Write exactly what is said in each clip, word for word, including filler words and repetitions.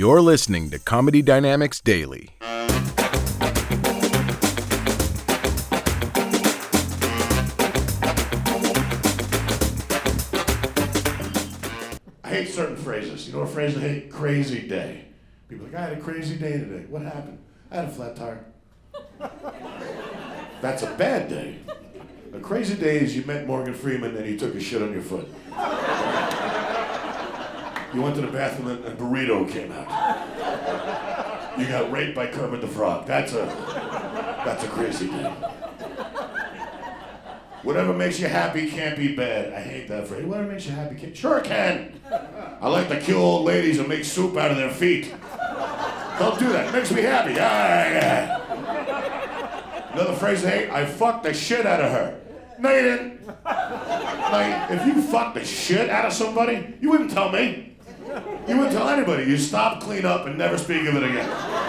You're listening to Comedy Dynamics Daily. I hate certain phrases. You know what phrase I hate? Crazy day. People are like, I had a crazy day today. What happened? I had a flat tire. That's a bad day. A crazy day is you met Morgan Freeman and he took a shit on your foot. You went to the bathroom and a burrito came out. You got raped by Kermit the Frog. That's a, that's a crazy day. Whatever makes you happy can't be bad. I hate that phrase. Whatever makes you happy can. Sure it can. I like to kill old ladies and make soup out of their feet. Don't do that. It makes me happy. Ah, yeah. Another phrase I hate, I fucked the shit out of her. No, you didn't. Like, if you fucked the shit out of somebody, you wouldn't tell me. You wouldn't tell anybody. You stop, clean up, and never speak of it again.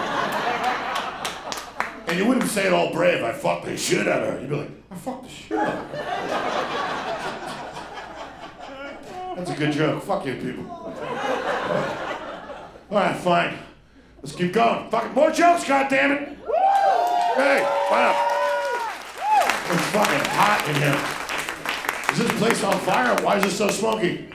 And you wouldn't say it all brave, I fucked the shit out of her. You'd be like, I fucked the shit out of her. That's a good joke. Fuck you, people. All right, fine. Let's keep going. Fucking more jokes, goddammit. Hey, wow. It's fucking hot in here. Is this place on fire? Why is it so smoky?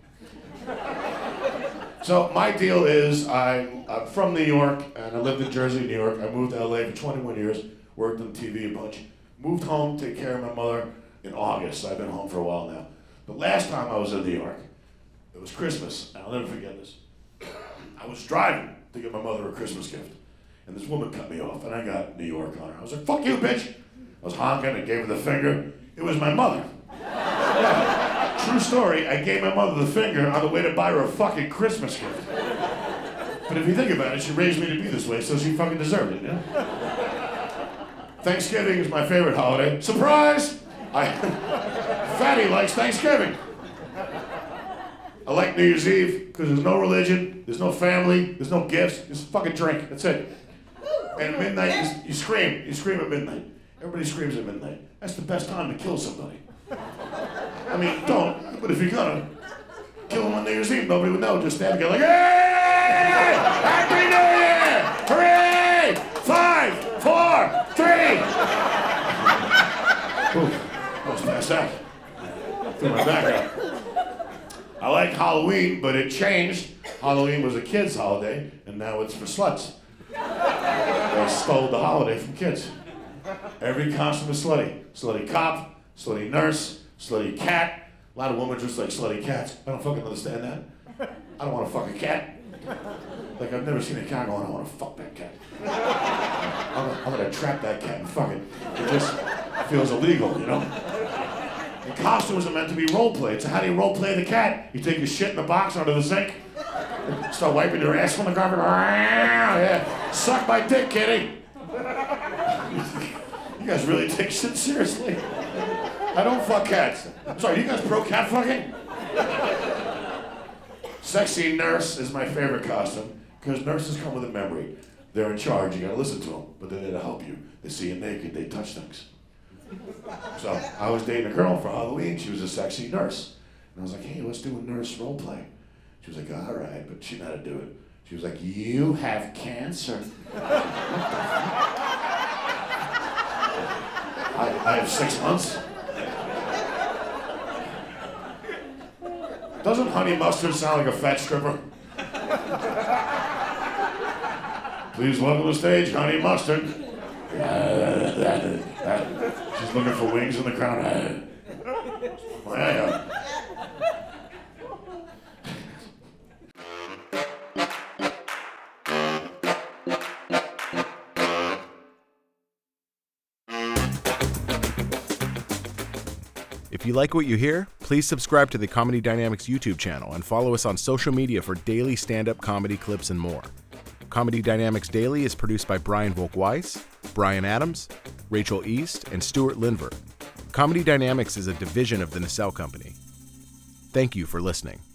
So my deal is I, I'm from New York, and I lived in Jersey, New York. I moved to L A for twenty-one years, worked on T V a bunch. Moved home to take care of my mother in August. So I've been home for a while now. The last time I was in New York, it was Christmas, and I'll never forget this. I was driving to get my mother a Christmas gift, and this woman cut me off, and I got New York on her. I was like, fuck you, bitch. I was honking and gave her the finger. It was my mother. Yeah. True story, I gave my mother the finger on the way to buy her a fucking Christmas gift. But if you think about it, she raised me to be this way, so she fucking deserved it, you know? Thanksgiving is my favorite holiday. Surprise! I, Fatty likes Thanksgiving. I like New Year's Eve, because there's no religion, there's no family, there's no gifts, just fucking drink, that's it. And at midnight, you, you scream, you scream at midnight. Everybody screams at midnight. That's the best time to kill somebody. I mean, don't, but if you're gonna kill them on New Year's Eve, nobody would know. Just stand and go like, hey! Happy New Year! Hooray! Five, four, three! Ooh, almost passed out. Threw my back out. I like Halloween, but it changed. Halloween was a kid's holiday, and now it's for sluts. They stole the holiday from kids. Every costume is slutty. Slutty cop, slutty nurse, slutty cat. A lot of women just like slutty cats. I don't fucking understand that. I don't want to fuck a cat. Like, I've never seen a cat going, I want to fuck that cat. I'm gonna, I'm gonna trap that cat and fuck it. It just feels illegal, you know? And costumes are meant to be role played. So how do you role play the cat? You take your shit in the box under the sink, start wiping your ass on the carpet. Yeah. Suck my dick, kitty. You guys really take shit seriously? I don't fuck cats. Sorry, you guys pro cat fucking? Sexy nurse is my favorite costume because nurses come with a memory. They're in charge, you gotta listen to them, but they're there to help you. They see you naked, they touch things. So I was dating a girl for Halloween, she was a sexy nurse. And I was like, hey, let's do a nurse role play. She was like, all right, but she knew how to do it. She was like, you have cancer. I, I have six months. Doesn't honey mustard sound like a fat stripper? Please welcome to the stage, Honey Mustard. She's looking for wings in the crown. If you like what you hear, please subscribe to the Comedy Dynamics YouTube channel and follow us on social media for daily stand-up comedy clips and more. Comedy Dynamics Daily is produced by Brian Volk-Weiss, Brian Adams, Rachel East, and Stuart Linver. Comedy Dynamics is a division of the Nacelle Company. Thank you for listening.